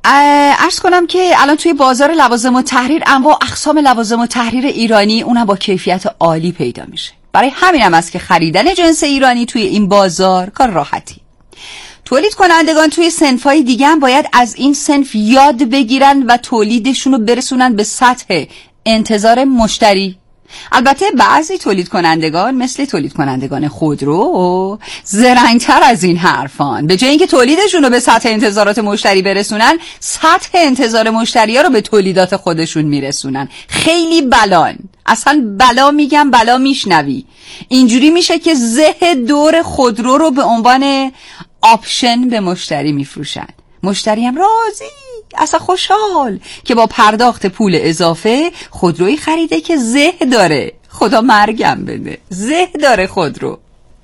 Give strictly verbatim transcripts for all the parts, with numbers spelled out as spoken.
عرض کنم که الان توی بازار لوازم و تحریر انواع اقسام لوازم و تحریر ایرانی اونم با کیفیت عالی پیدا میشه. برای همینم است که خریدن جنس ایرانی توی این بازار کار راحتی. تولید کنندگان توی صنف‌های دیگه هم باید از این صنف یاد بگیرن و تولیدشون رو برسونن به سطح انتظار مشتری. البته بعضی تولید کنندگان مثل تولید کنندگان خودرو زرنگتر از این حرفان. به جای اینکه تولیدشون رو به سطح انتظارات مشتری برسونن، سطح انتظار مشتری ها رو به تولیدات خودشون میرسونن. خیلی بلان، اصلا بلا میگم بلا میشنوی. اینجوری میشه که زه دور خودرو رو به عنوان آپشن به مشتری میفروشن. مشتری هم راضی، اصلا خوشحال که با پرداخت پول اضافه خودرویی خریده که زه داره. خدا مرگم بده، زه داره خودرو.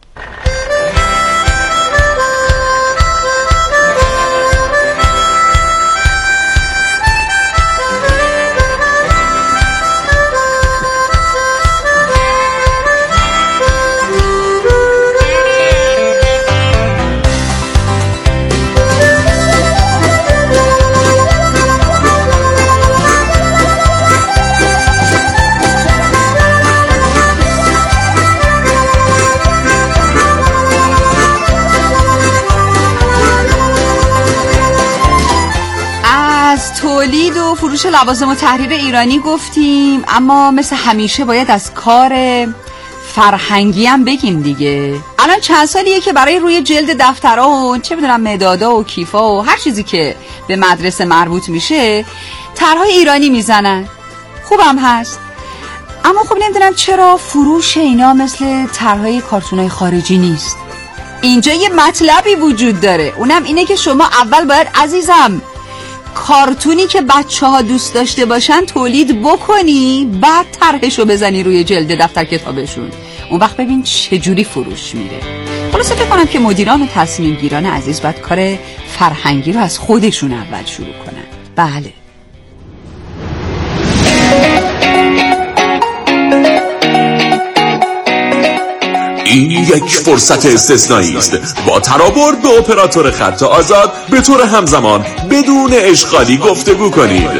تولید و فروش لوازم و تحریر ایرانی گفتیم، اما مثل همیشه باید از کار فرهنگی هم بگیم دیگه. الان چند سالیه که برای روی جلد دفترها و چه میدونم مدادا و کیفا و هر چیزی که به مدرسه مربوط میشه طرحهای ایرانی میزنن. خوبم هست، اما خب نمیدونم چرا فروش اینا مثل طرحهای کارتونای خارجی نیست. اینجا یه مطلبی وجود داره، اونم اینه که شما اول باید عزیزم کارتونی که بچه ها دوست داشته باشن تولید بکنی، بعد طرحشو بزنی روی جلد دفتر کتابشون. اون وقت ببین چجوری فروش میره. خلاصه فکر کنم که مدیران و تصمیم گیران عزیز باید کار فرهنگی رو از خودشون اول شروع کنن. بله. این یک فرصت استثنایی است. با ترابرد به اپراتور خط آزاد به طور همزمان بدون اشغالی گفتگو کنید.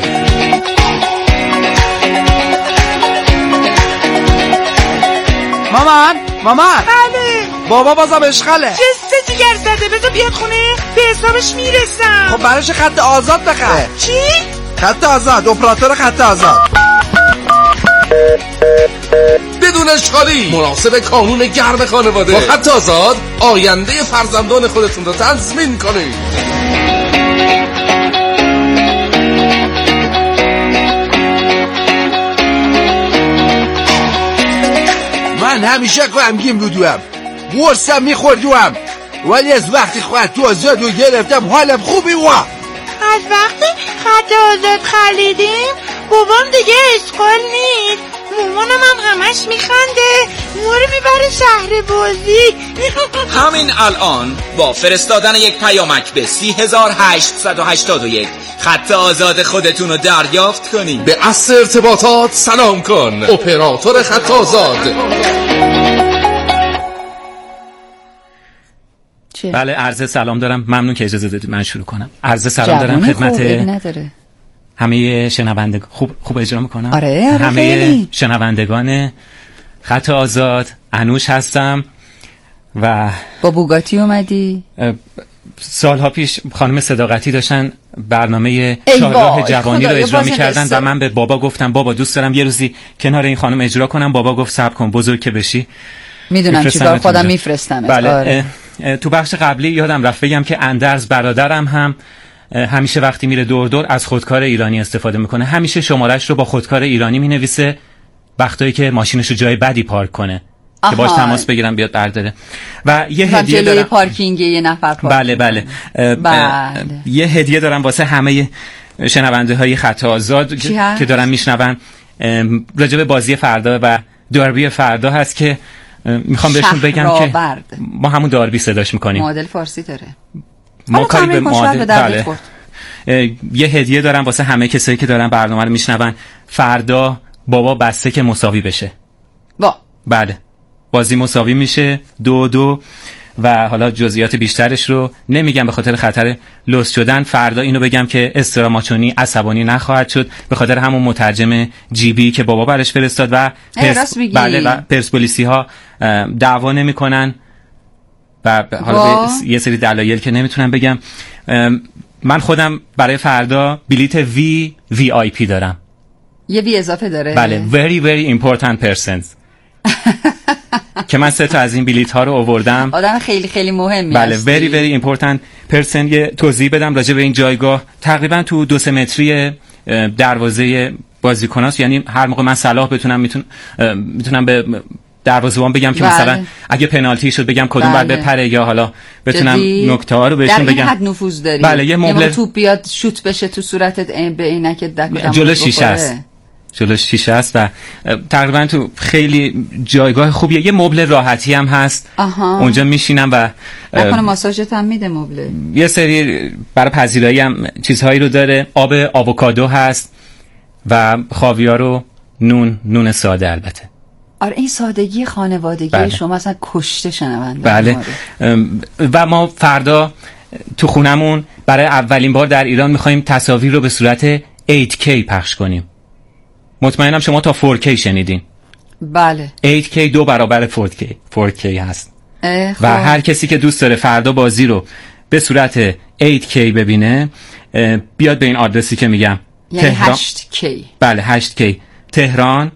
مامان مامان بله بابا بازم اشغاله. جسته جگر زده، بذار بیاد خونه به حسابش میرسم. خب براش خط آزاد بخر. چی؟ خط آزاد، اپراتور خط آزاد بدون اشغالی، مناسب کانون گرم خانواده. با خط آزاد آینده فرزندان خودتون رو تضمین کنید. من همیشه غمگین بودم، قرصم میخوردم، ولی از وقتی خط آزاد رو گرفتم حالم خوبی. و از وقتی خط آزاد خریدیم بابام دیگه اشغال نیست. مامانم هم همش میخنده، ما رو میبره شهر بازی. همین الان با فرستادن یک پیامک به سی هزار هشتصد و هشتاد و یک خط آزاد خودتون رو دریافت کنید. به اصل ارتباطات سلام کن. اپراتور خط آزاد. چه؟ بله عرض سلام دارم، ممنون که اجازه دادید من شروع کنم. عرض سلام دارم خدمت همه شنوندگان. خوب خوب اجرا میکنم. آره آره همه خیلی. شنوندگان خط آزاد. انوش هستم و با بوگاتی اومدی؟ سالها پیش خانم صداقتی داشتن برنامه چهارراه جوانی رو اجرا میکردن و من به بابا گفتم بابا دوست دارم یه روزی کنار این خانم اجرا کنم. بابا گفت صبر کن بزرگ که بشی میدونم چیکار خودم میفرستم. بله. آره. تو بخش قبلی یادم رفت بگم که اندرز برادرم هم همیشه وقتی میره دور دور از خودکار ایرانی استفاده میکنه. همیشه شمارش رو با خودکار ایرانی مینویسه وقتایی که ماشینش رو جای بدی پارک کنه که باش تماس بگیرم بیاد برداره. و یه هدیه دارم. پارکینگ یه نفر پارک. بله بله. بله. یه هدیه دارم واسه همه شنونده های خط آزاد که دارن میشنون. راجع به بازی فردا و داربی فردا هست که میخوام بهشون بگم که ما همون داربی صداش میکنیم. معادل فارسی داره. ما کاری به معادل. بله. یه هدیه دارم واسه همه کسایی که دارن برنامه رو میشنون. فردا بابا بسته که مساوی بشه. با بله بازی مساوی میشه دو دو و حالا جزئیات بیشترش رو نمیگم به خاطر خطر لوس شدن. فردا اینو بگم که استراماچونی عصبانی نخواهد شد به خاطر همون مترجم جیبی که بابا برش فرستاد و پرس... بله و پرسپولیسی ها دعوا نمیکنن و حالا یه سری دلایل که نمیتونم بگم. من خودم برای فردا بلیت وی وی آی پی دارم. یه وی اضافه داره؟ بله very very important persons که من سه تا از این بلیت ها رو آوردم. آدم خیلی خیلی مهمی بله very very important person. یه توضیح بدم راجع به این جایگاه. تقریبا تو دو سه متری دروازه بازیکناست، یعنی هر موقع من صلاح بتونم میتونم میتونم به دروازه‌بان بگم که بله. مثلا اگه پنالتی شد بگم کدوم بعد بله. بپره یا حالا بتونم نکته ها رو بهشون بگم. در این حد نفوذ داری. بله یه مبل توپ بیاد شوت بشه تو صورتت به عینکت دکم جلو شیشه است. جلو شیشه است و تقریبا تو خیلی جایگاه خوبیه. یه مبل راحتی هم هست. آها. اونجا میشینم و نکنه ماساژت هم میده مبل. یه سری برای پذیرایی هم چیزهایی رو داره. آب آووکادو هست و خاویار و نون نون ساده البته. آره این سادگی خانوادگی بله. شما اصلا کشته شنونده. بله و ما فردا تو خونمون برای اولین بار در ایران میخوایم تصاویر رو به صورت هشت کی پخش کنیم. مطمئنم شما تا فور کی شنیدین. بله هشت کی دو برابر فور کی فور کی هست خب. و هر کسی که دوست داره فردا بازی رو به صورت هشت کی ببینه بیاد به این آدرسی که میگم یعنی تهران... هشت کی. بله هشت کی تهران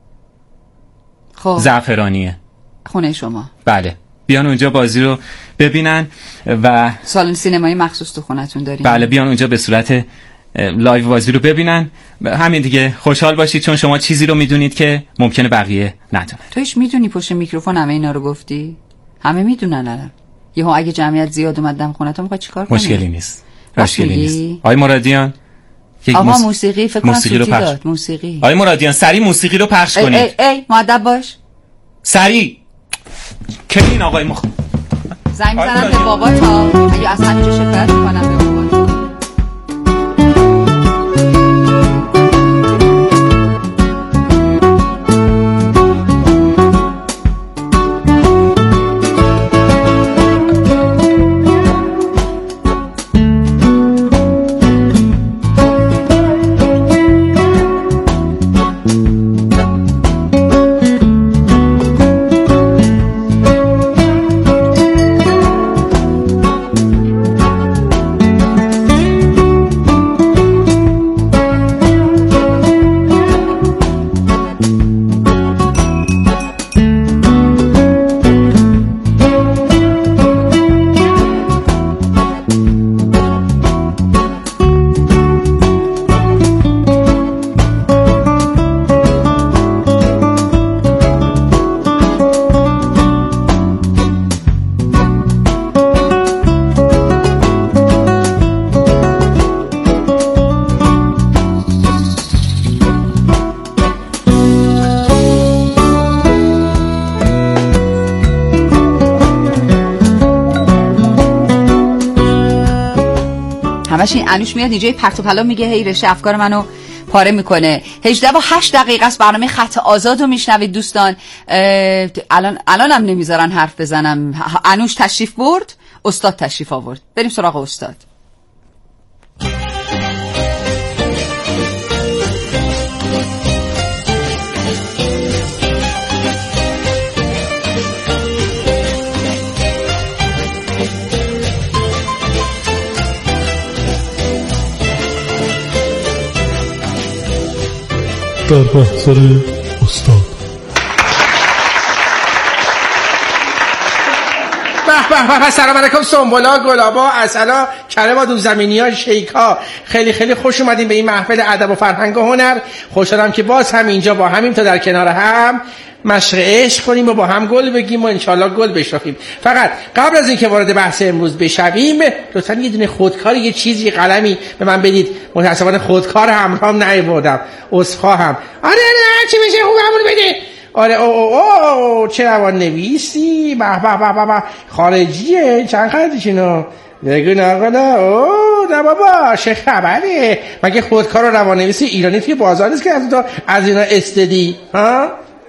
خب زعفرانیه خونه شما. بله بیان اونجا بازی رو ببینن و سالن سینمایی مخصوص تو خونتون دارین. بله بیان اونجا به صورت لایو بازی رو ببینن. همین دیگه خوشحال باشید چون شما چیزی رو میدونید که ممکنه بقیه ندونن. تو هیچ میدونی پشت میکروفون همه اینا رو گفتی؟ همه میدونن الان. یهو اگه جمعیت زیاد اومد دم خونتون میخوای چیکار کنی؟ مشکلی نیست. مشکلی نیست. آقای مرادیان آقا موس... موسیقی فکر کنم موسیقی رو پخش داد. موسیقی آقای مرادیان سری موسیقی رو پخش ای کنید. ای ای مؤدب باش. سری که این آقای مخ زنگ میزنم به بابا تا اگه از همینجا شکایت میکنم به بابا. همش این انوش میاد اینجای پرت و پلا میگه هی رشته افکار منو پاره میکنه. هجده و هشت دقیقه است برنامه خط آزاد رو میشنوید دوستان. الان الانم نمیذارن حرف بزنم. انوش تشریف برد، استاد تشریف آورد. بریم سراغ استاد. در محضر استاد. به به به سلام علیکم سنبولا گلابا اصلا کرما دو زمینی ها شیکا خیلی خیلی خوش اومدین به این محفل ادب و فرهنگ و هنر. خوشحالم که باز هم اینجا با همیم تا در کنار هم مشق عشق کنیم و با هم گل بگیم و انشالله گل بشرافیم. فقط قبل از اینکه وارد بحث امروز بشویم لطفا یه دونه خودکار یه چیزی قلمی به من بدید. متاسفانه خودکار همراهم نیاوردم، عذرخواهم. آره آره چی میشه خوب همون بده. آره او او او چه روان نویسی به به به به خارجیه چند خریدیشونو بگو ناقلا. او نه بابا چه خبره؟ مگه خودکار و روان نویسی ایرانی توی بازار نیست که از تو از اینا استدی ها؟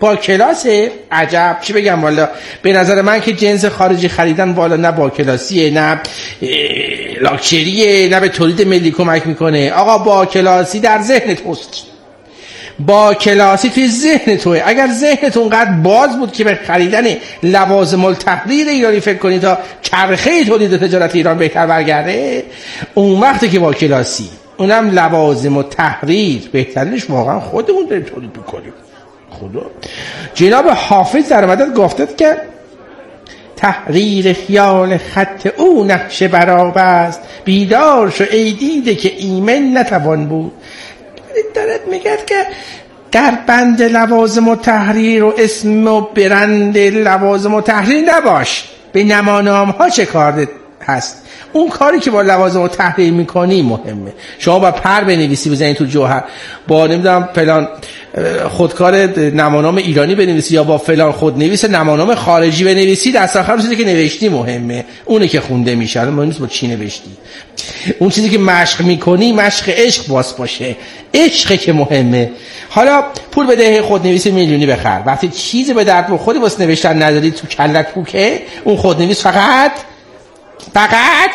با کلاسه؟ عجب. چی بگم والا، به نظر من که جنس خارجی خریدن والا نه با کلاسیه، نه لاکچریه، نه به تولید ملی کمک میکنه. آقا با کلاسی در ذهن توست، با کلاسی توی ذهن توه. اگر ذهنتون قد باز بود که به خریدن لوازم التحریر ایرانی فکر کنید تا چرخه تولید تجارت ایران بهتر برگرده، اون وقتی که با کلاسی، اونم لوازم التحریر، بهترینش واقعا خودمون داریم تولید میکنیم. خدا جناب حافظ در مدد گفتد که تحریر خیال خط او نقش براب است، بیدار شو ای دیده که ایمن نتوان بود. دارد میگد که در بند لوازم و تحریر و اسم و برند لوازم و تحریر نباش، به نمانام ها چه کار هست. اون کاری که با لوازم و تحریر میکنی مهمه. شما با پر بنویسی بزنید تو جوهر، با نمیدونم فلان خودکار نمانام ایرانی بنویسی یا با فلان خودنویس نمانام خارجی بنویسی، دست آخر چیزی که نوشتی مهمه، اونه که خونده میشه. مهم نیست با چی نوشتی. اون چیزی که مشق میکنی مشق عشق باز باشه، عشقه که مهمه. حالا پول بده خودنویس میلیونی بخر، وقتی چیزی به درد بخوری واسه نوشتن نداری، تو کلت پوکه، اون خودنویس فقط فقط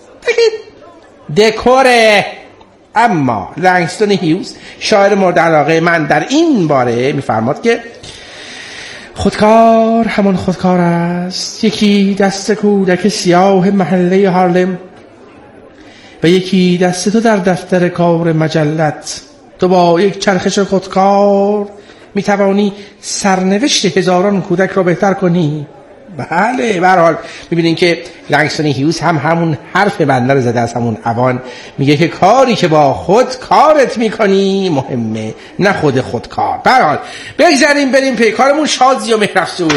دکوره. اما لنگستون هیوز شاعر مورد علاقه من در این باره میفرماد که خودکار همان خودکار است، یکی دست کودک سیاه محله هارلم و یکی دست تو در دفتر کار مجلت. تو با یک چرخش خودکار میتوانی سرنوشت هزاران کودک را بهتر کنی. بله، به هر حال می‌بینین که لنگستون هیوز هم همون حرف بنده رو زده از همون اوان. میگه که کاری که با خود کارت میکنی مهمه، نه خود خودکار. به هر حال بگذاریم بریم پی کارمون. شادی و مهرافزون.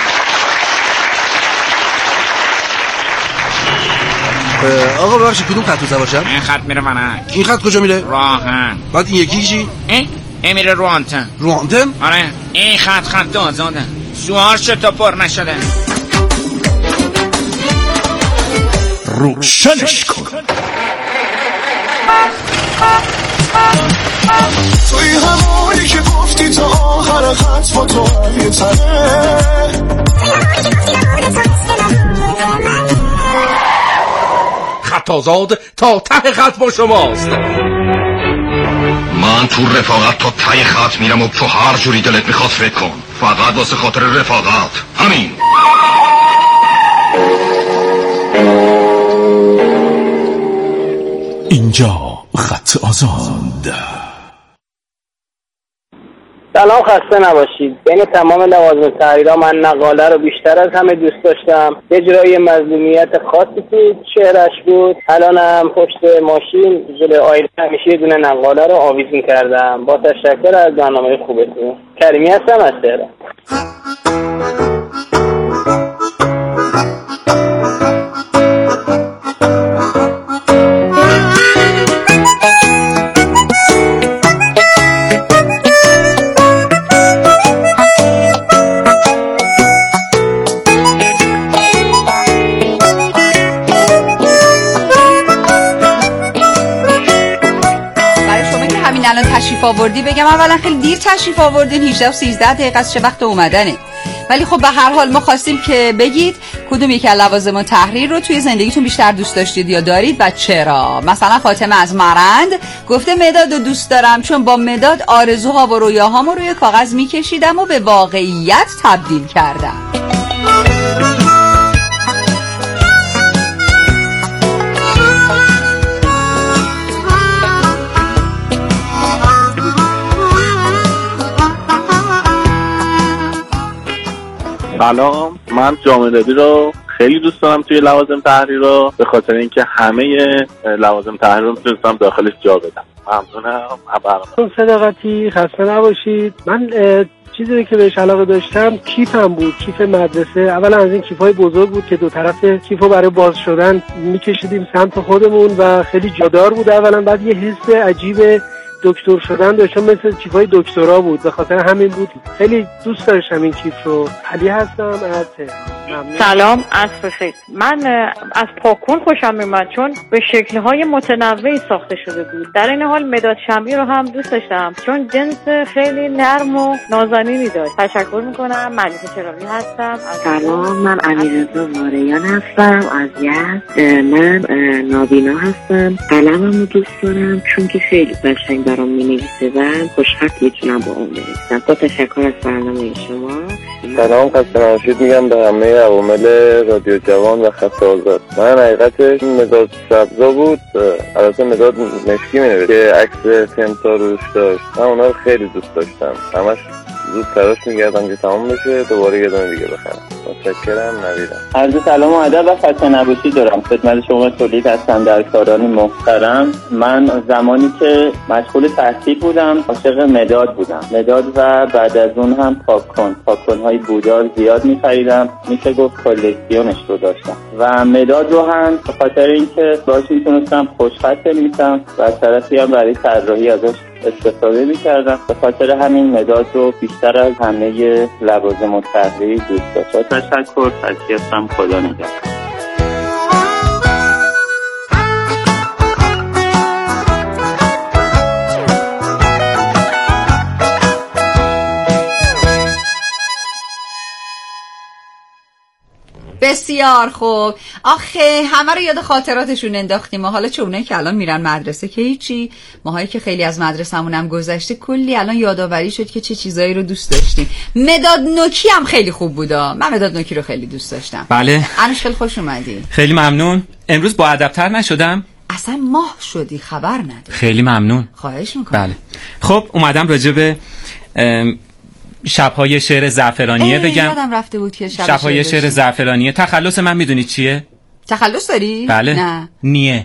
آقا ببخشید کدوم خط روزه باشم؟ این خط میره ونک. این خط کجا میره؟ راهن. بعد این یکی چی؟ این این میره رو آنتن. رو آنتن؟ آره، این خط خط آزاده، سوار شد تا پر نشده. روشنش کن. توی همونی که گفتی تا آخر خط با تو یه تنه، خط آزاد تا ته خط با شماست. من تو رفاقت تا ته خط میرم و تو هر جوری دلت میخواد فکر کن، فقط واسه خاطر رفاقت. همین. اینجا خط آزاد. سلام، خسته نباشید. بین تمام لوازم تحریرها من نقاله رو بیشتر از همه دوست داشتم. یه جورایی مظلومیت خاصی تو شعرش بود. الانم پشت ماشین جلوی آینه همیشه یه دونه نقاله رو آویز می‌کردم. با تشکر از برنامه خوبتون. کریمی هستم از تهران. تشریف آوردی بگم اولا خیلی دیر تشریف آوردین، هجده و سیزده دقیقه از چه وقت اومدنه. ولی خب به هر حال ما خواستیم که بگید کدوم یکی از لوازم و تحریر رو توی زندگیتون بیشتر دوست داشتید یا دارید و چرا. مثلا فاطمه از مرند گفته مداد رو دوست دارم چون با مداد آرزوها و رویاهامو روی کاغذ میکشیدم و به واقعیت تبدیل کردم. سلام، من جامدادی رو خیلی دوست دارم توی لوازم تحریر رو، به خاطر اینکه همه لوازم تحریر رو میتونستم داخلش جا بدم. ممنونم. خب صداقتی، خسته نباشید. من چیزی که بهش علاقه داشتم کیفم بود، کیف مدرسه. اولا از این کیف‌های بزرگ بود که دو طرف کیفو برای باز شدن میکشیدیم سمت خودمون و خیلی جادار بود اولا. بعد یه حس عجیب دکتر شدن داشتم، مثل کیفای دکترا بود، به خاطر همین بود خیلی دوست داشتم این کیف رو. علی هستم از تهران. سلام، عصر بخیر. من از پاکن خوشم میومد چون به شکل‌های متنوعی ساخته شده بود. در این حال مداد شمعی رو هم دوست داشتم چون جنس خیلی نرم و نازنینی داشت. تشکر میکنم. ملیحه چراغی هستم. سلام، من امیررضا واریان هستم از یزد. من نابینا هستم. قلمم رو دوست دارم چون که خیلی قشنگ برام مینویسه و خوشخط میتونم با اون بنویسم. با تشکر از برنامه شما. سلام، خسته نباشید میگم به همه عوامل رادیو جوان و خط آزاد. من حقیقتش مداد سبزا بود، البته مداد مشکی مینوشت که عکس تمسا روش داشت. من اونا رو خیلی دوست داشتم، همش زود تلاش میگردم که تمام بشه دوباره یه دونه دیگه بخرم. متشکرم. نویدم. عرض سلام و ادب و خسته نباشید دارم خدمت شما تولید هستم در کاران محترم. من زمانی که مشغول تحصیل بودم عاشق مداد بودم، مداد و بعد از اون هم پاکن پاکن های بودار زیاد می‌خریدم، میشه گفت کلکسیونش رو داشتم و مداد رو هم به خاطر اینکه باهاش میتونستم خوشخط بنویسم و از طرفی هم برای طراحی ازش استفاده می‌کردم. به خاطر همین مداد رو بیشتر از همه لوازم التحریری دوست داشتم. تشکر. تشکرم. خدا نگهدار. بسیار خوب. آخه همه رو یاد خاطراتشون انداختیم. حالا چه اونایی که الان میرن مدرسه که هیچی، ماهایی که خیلی از مدرسه‌مون هم گذشته کلی الان یادآوری شد که چه چیزایی رو دوست داشتیم. مداد نوکی هم خیلی خوب بودا. من مداد نوکی رو خیلی دوست داشتم. بله. انوش خیلی خوش اومدی. خیلی ممنون. امروز با ادب‌تر نشدم؟ اصلا ماه شدی خبر نداری. خیلی ممنون. خواهش میکنم. بله. خب اومدم راجع به شب‌های شعر زعفرانیه بگم. یادم رفته بود که شب شب‌های شعر زعفرانیه. تخلص من میدونی چیه؟ تخلص داری؟ بله. نه. نیه.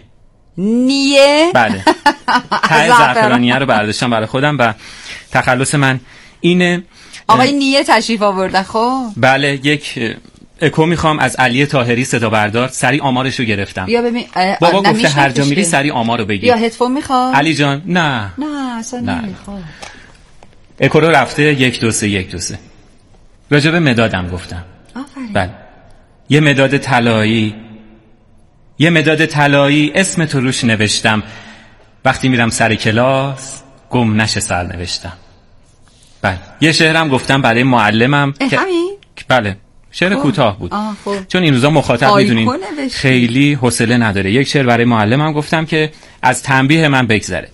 نیه؟ بله. ته زعفرانیه رو برداشتم برای خودم و تخلص من اینه. آقای نیه تشریف آوردن. خب بله، یک اکو میخوام از علی طاهری صدا بردار. سری آمارشو گرفتم. بیا ببین. بابا گفته هر جا میری سری آمارو بگیر. بیا هدفون میخواد؟ علی جان نه. نه اصلا نمیخواد. اکو رو رفته یک دو سه یک دو سه. راجع به مدادم گفتم. آفرین. بله. یه مداد طلایی، یه مداد طلایی اسم تو روش نوشتم، وقتی میرم سر کلاس گم نشه سر نوشتم. بله. یه شعرم گفتم برای معلمم که همین؟ بله. شعر کوتاه بود. آه خوب. چون این روزا مخاطب میدونین خیلی حوصله نداره. یک شعر برای معلمم گفتم که از تنبیه من بگذره.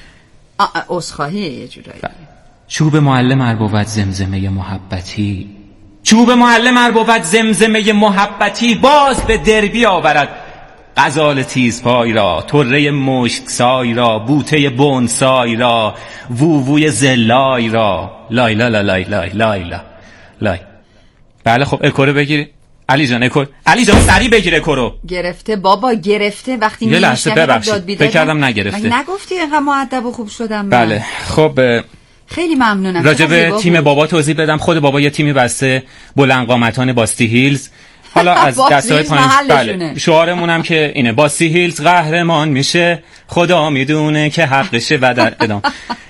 عذرخواهی یه جورایی. بله. چوب معلم ار بود زمزمه محبتی، چوب معلم ار بود زمزمه محبتی، باز به دربی آورد غزال تیزپای را، طره مشک سای را، بوته بونسای را، وووی زلای را، لای لا لا لای لای لای لا لای. بله خب اکورو بگیر علی جان. اکور علی جان سری بگیر اکورو. گرفته بابا گرفته. وقتی یه لحظه ببخشید فکر کردم نگرفته. نگفتی اینقدر مؤدب و خوب شدم من. بله خب خیلی ممنونم. راجع به تیم بابا توضیح بدم. خود بابا یه تیمی بسته بلند قامتان باستی هیلز. حالا از دستای پایین بله شعارمون هم که اینه باستی هیلز قهرمان میشه، خدا میدونه که حقشه. و در ادامه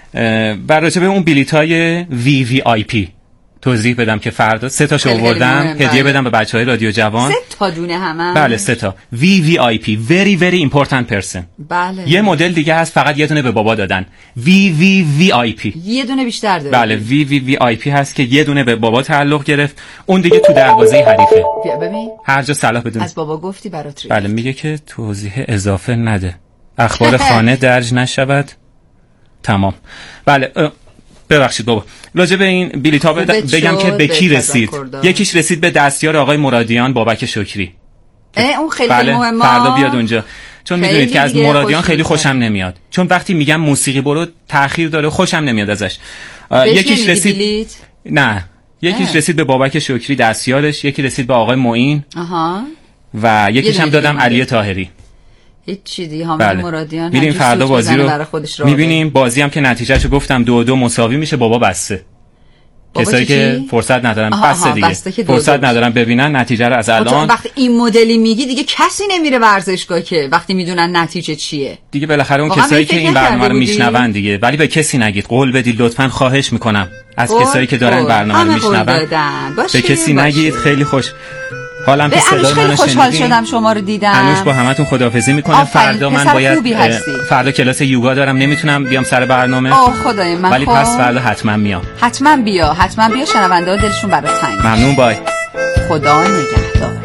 بر راجع به اون بلیطای وی وی آی پی توضیح بدم که فردا سه تاشو آوردم هدیه بدم به بچهای رادیو جوان. سه تا دونه همه؟ بله سه تا. وی وی آی پی very very important person. بله. یه مدل دیگه هست فقط یه دونه به بابا دادن. وی وی وی آی پی. یه دونه بیشتر داره. بله وی وی وی آی پی هست که یه دونه به بابا تعلق گرفت، اون دیگه تو دروازه حریفه. بیا ببین. هر جا صلاح بدون. از بابا گفتی برات. بله میگه که توضیح اضافه نده. اخبار خانه درج نشود. تمام. بله ببخشید بابا. راجع به این بلیطا بگم که به کی رسید. یکیش رسید به دستیار آقای مرادیان بابک شکری. اون خیلی بله مهمه. فردا بیاد اونجا. چون میدونید که از مرادیان خیلی خوشم نمیاد. چون وقتی میگم موسیقی برو تأخیر داره خوشم نمیاد ازش. یکیش رسید بلیت؟ نه یکیش اه. رسید به بابک شکری دستیارش، یکی رسید به آقای معین. آها. و یکیش هم دادم علی طاهری. هیچ چیزی حامد بله. مرادیان. میریم فردا بازی رو میبینیم. بازی هم که نتیجهشو گفتم دو دو مساوی میشه. بابا بسته. کسایی که فرصت ندارن بسته دیگه بسته فرصت ندارن ببینن نتیجه رو از الان. وقتی این مدلی میگی دیگه کسی نمیره ورزشگاه که وقتی میدونن نتیجه چیه دیگه. بالاخره اون کسایی که این برنامه رو میشنون دیگه. ولی به کسی نگید، قول بدید لطفاً، خواهش میکنم از کسایی که دارن برنامه رو میشنون به کسی نگید. خیلی خوش. حالم که صدای خیلی منو خوشحال شنیدین. شدم شما رو دیدم. انوش با همتون خداحافظی میکنه. فردا من باید فردا کلاس یوگا دارم، نمیتونم بیام سر برنامه. آه خدای من. ولی خب. پس فردا حتما میام. حتما بیا، حتما بیا، شنونده ها دلشون برات تنگ. ممنون، بای. خدا نگهدار.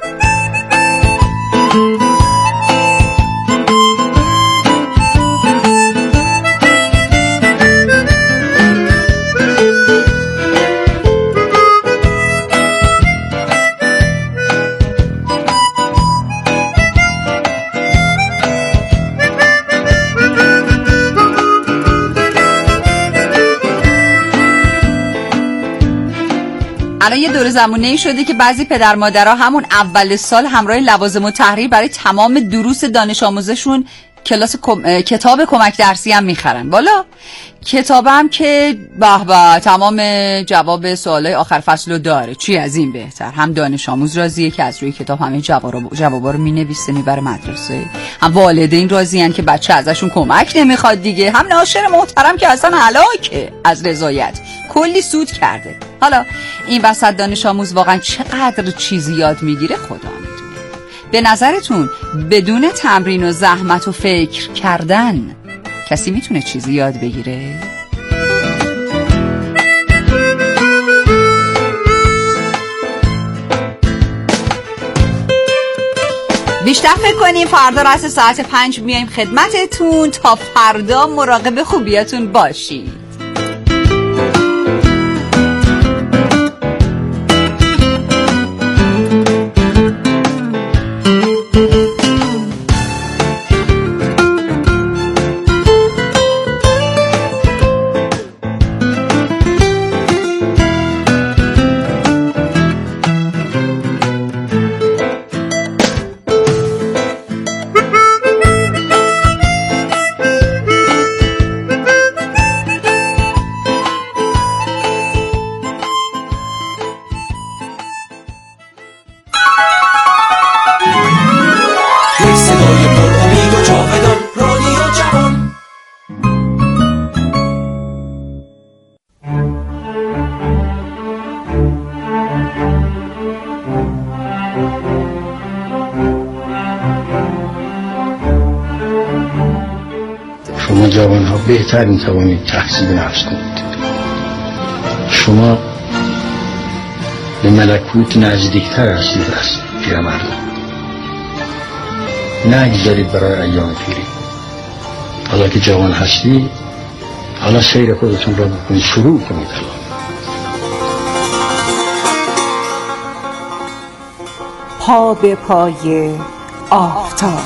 الان یه دور زمانه‌ای شده که بعضی پدر مادرها همون اول سال همراه لوازم التحریر برای تمام دروس دانش آموزشون کلاس کم... کتاب کمک درسی هم میخرن. والا کتاب هم که به به تمام جواب سوالای آخر فصل رو داره. چی از این بهتر؟ هم دانش آموز راضیه که از روی کتاب همه جوابا جوابا رو مینویسه میبره مدرسه، هم والدین راضیان که بچه ازشون کمک نمیخواد دیگه، هم ناشر محترم که اصلا هلاکه از رضایت، کلی سود کرده. حالا این وسط دانش آموز واقعا چقدر چیزی یاد میگیره خدا میدونه. به نظرتون بدون تمرین و زحمت و فکر کردن کسی میتونه چیزی یاد بگیره؟ بیشتر فکر کنیم. فردا رأس ساعت پنج میایم خدمتتون. تا فردا مراقب خوبیاتون باشید. شما جوان ها بهتر می توانید تحصیل نفس کنید. شما به ملکوت نزدیکتر هستید از پیرمردان. نگذارید برای ایام پیری. حالا که جوان هستید، حالا سیر خودتون را بکنید، شروع کنید. پا به پای آفتاب.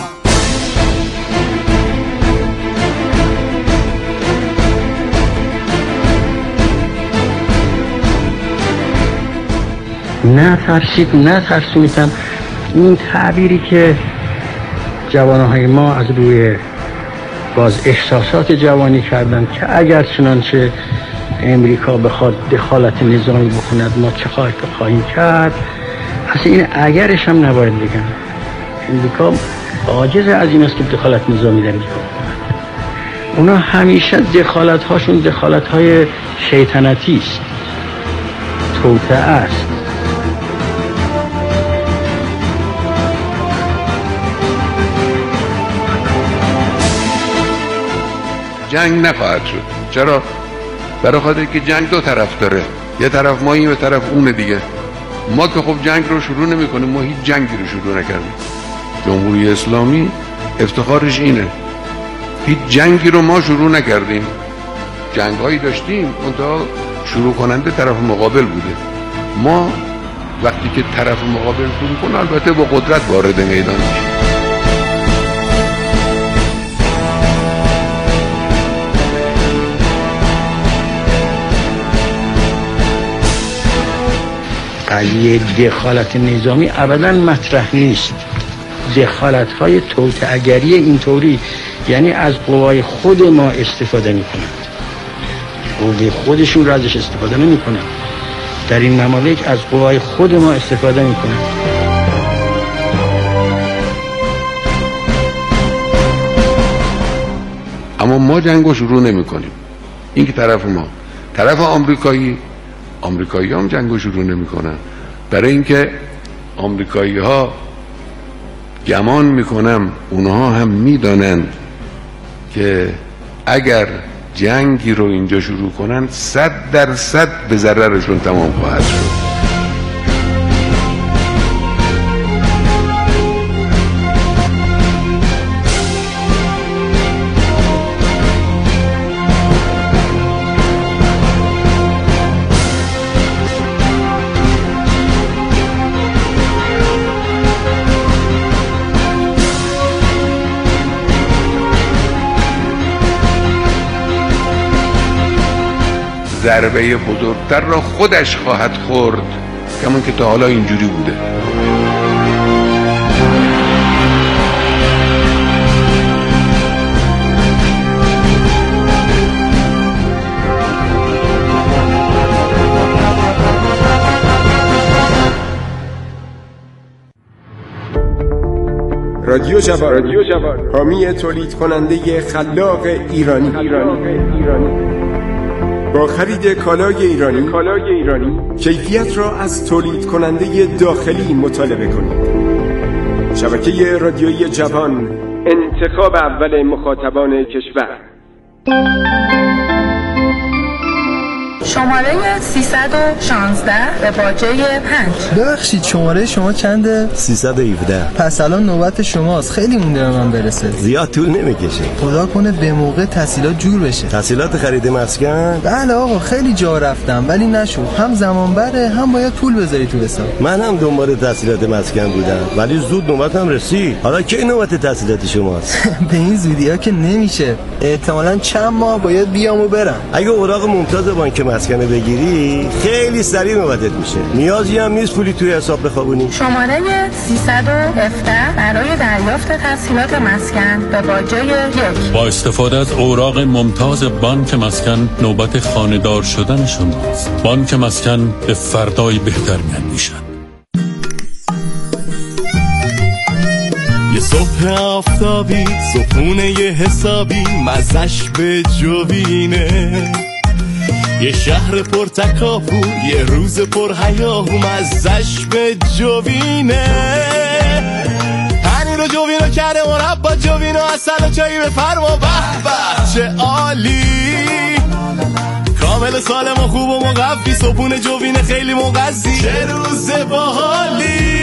نه ترسید نه ترسونیدم. این تعبیری که جوانهای ما از روی باز احساسات جوانی کردن که اگر چنانچه امریکا بخواد دخالت نظامی بکند ما چه خواهد خواهیم کرد، اصلا این اگرش هم نباید بگم. امریکا عاجز از این است که دخالت نظامی در اینجا بکند. اونا همیشه دخالت هاشون دخالت های شیطنتی است، توطئه است. جنگ نخواهد شد. چرا؟ برای خاطر که جنگ دو طرف داره، یه طرف ماییم و طرف اون دیگه. ما که خب جنگ رو شروع نمی کنیم، ما هیچ جنگی رو شروع نکردیم. جمهوری اسلامی افتخارش اینه، هیچ جنگی رو ما شروع نکردیم. جنگ هایی داشتیم منتها شروع کننده طرف مقابل بوده. ما وقتی که طرف مقابل شروع کنه البته با قدرت وارد میدان میشه. قضیه دخالت نظامی ابدا مطرح نیست. دخالت های توطئه‌گری اینطوری یعنی از قوای خود ما استفاده میکنند، قوای خودشون را ازش استفاده نمیکنند. در این ممالک از قوای خود ما استفاده میکنند. اما ما جنگو شروع نمی کنیم. این که طرف ما، طرف آمریکایی، آمریکایی هم جنگو شروع نمی کنن. برای اینکه آمریکایی ها گمان میکنم اونها هم میدانند که اگر جنگی رو اینجا شروع کنن صد درصد به ضررشون تمام خواهد شد. ضربه بزرگتر را خودش خواهد خورد، کمون که تا حالا اینجوری بوده. رادیو جوان، رادیو جوان، حامی تولید کننده خلاق ایرانی. ایرانی. ایرانی. با خرید کالای ایرانی، کالای ایرانی کیفیت را از تولید کننده داخلی مطالبه کنید. شبکه رادیویی جوان، انتخاب اول مخاطبان کشور. شماره سیصد و شانزده به باجه پنج. ببخشید شماره شما چنده؟ سیصد و هفده. پس الان نوبت شماست. خیلی مونده به من برسه. زیاد طول نمیکشه. خدا کنه به موقع تحصیلات جور بشه. تحصیلات خرید مسکن؟ بله آقا خیلی جا رفتم ولی نشد. هم زمان بره هم باید پول بذاری تو حساب. من هم دنبال تحصیلات مسکن بودم ولی زود نوبتم رسید. حالا کی نوبت تحصیلات شماست؟ به این زودیا که نمیشه. احتمالاً چند ماه باید بیام و برم. اگه اوراق ممتاز بانک مسکن بگیری خیلی سریع نوبتت میشه. نیازی هم نیست پولی توی حساب بخوابونی. شماره سیصد و هفده برای دریافت تسهیلات مسکن به باجه یک. با استفاده از اوراق ممتاز بانک مسکن نوبت خانه‌دار شدن شماست. بانک مسکن به فردای بهتر می‌اندیشد. یه صبح آفتابی صبحونه یه حسابی مزش به جوینه، یه شهر پر تکاپو یه روز پر هیاهو مزش به جوینه. هنی رو جوینو کرده مربا جوینو اصل و چایی به فرما به به چه عالی، کامل سالم و خوب و مقفی صبحونه جوینه خیلی مغذی، چه روز باحالی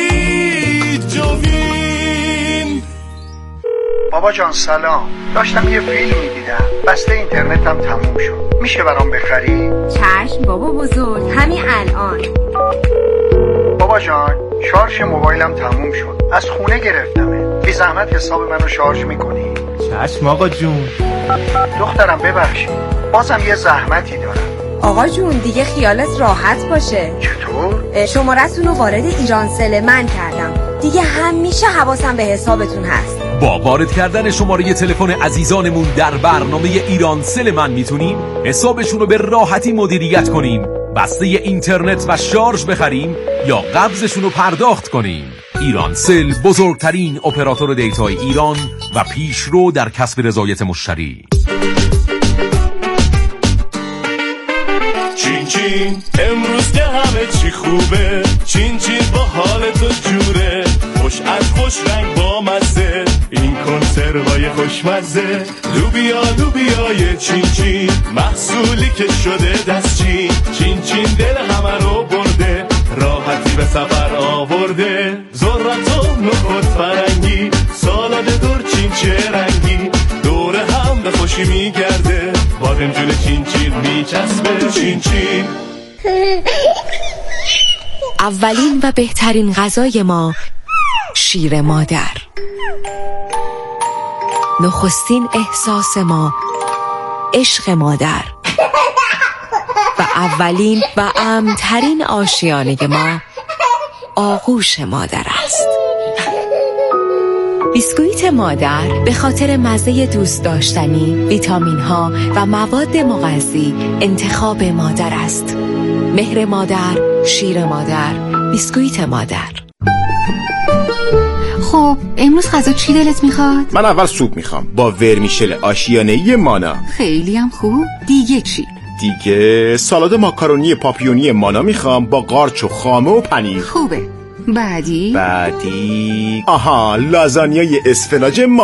جوین. بابا جان سلام، داشتم یه فیلم میدیدم بسته اینترنتم تموم شد، میشه برام بخری؟ چشم بابا بزرگ، همین الان. بابا جان شارژ موبایلم تموم شد، از خونه گرفتمه، بی زحمت حساب منو شارژ میکنی؟ چشم آقا جون. دخترم ببخشید بازم یه زحمتی دارم. آقا جون دیگه خیالت راحت باشه. چطور؟ شمارتون رو وارد ایرانسل من کردم، دیگه همیشه حواسم به حسابتون هست. با وارد کردن شماره تلفن عزیزانمون در برنامه ایرانسل من میتونیم حسابشون رو به راحتی مدیریت کنیم، بسته اینترنت و شارژ بخریم یا قبضشون رو پرداخت کنیم. ایرانسل بزرگترین اپراتور دیتای ایران و پیشرو در کسب رضایت مشتری. چین چین امروز که همه چی خوبه، چین چین با حال تو جوره، خوش از خوش رنگ با مزه، این کنسروهای خوشمزه، لوبیا لوبیای چین چین، محصولی که شده دست چین، چین چین دل همه رو برده، راحتی به سفر آورده، ذرت و نخود فرنگی، سالاد دور چین چه رنگی، دور هم به خوشی میگرده، بادمجون چین چین میچسبه، چین چین. اولین و بهترین غذای ما شیر مادر، نخستین احساس ما عشق مادر و اولین و امن‌ترین آشیانه ما آغوش مادر است. بیسکویت مادر به خاطر مزه دوست داشتنی، ویتامین ها و مواد مغذی انتخاب مادر است. مهر مادر، شیر مادر، بیسکویت مادر. خب امروز غذا چی دلت میخواد؟ من اول سوپ میخوام با ورمیشل آشیانه‌ای مانا. خیلی هم خوب. دیگه چی؟ دیگه سالاد ماکارونی پاپیونی مانا میخوام با قارچ و خامه و پنیر. خوبه. بعدی؟ بعدی آها لازانیای اسفناج